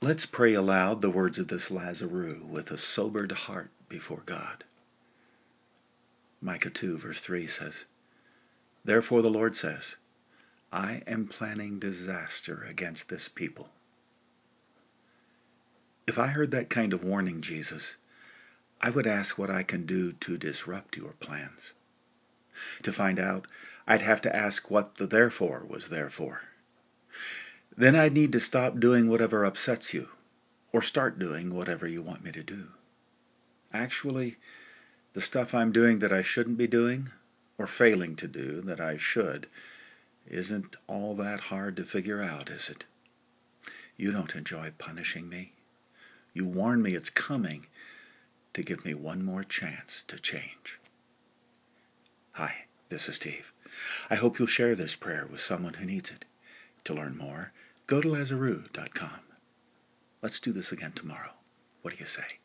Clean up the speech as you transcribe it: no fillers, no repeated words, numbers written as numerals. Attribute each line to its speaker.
Speaker 1: Let's pray aloud the words of this Lazarus with a sobered heart before God. Micah 2 verse 3 says, "Therefore the Lord says, I am planning disaster against this people." If I heard that kind of warning, Jesus, I would ask what I can do to disrupt your plans. To find out, I'd have to ask what the therefore was there for. Then I'd need to stop doing whatever upsets you, or start doing whatever you want me to do. Actually, the stuff I'm doing that I shouldn't be doing, or failing to do that I should, isn't all that hard to figure out, is it? You don't enjoy punishing me. You warn me it's coming to give me one more chance to change. Hi, this is Steve. I hope you'll share this prayer with someone who needs it. To learn more, go to Lazarus.com. Let's do this again tomorrow. What do you say?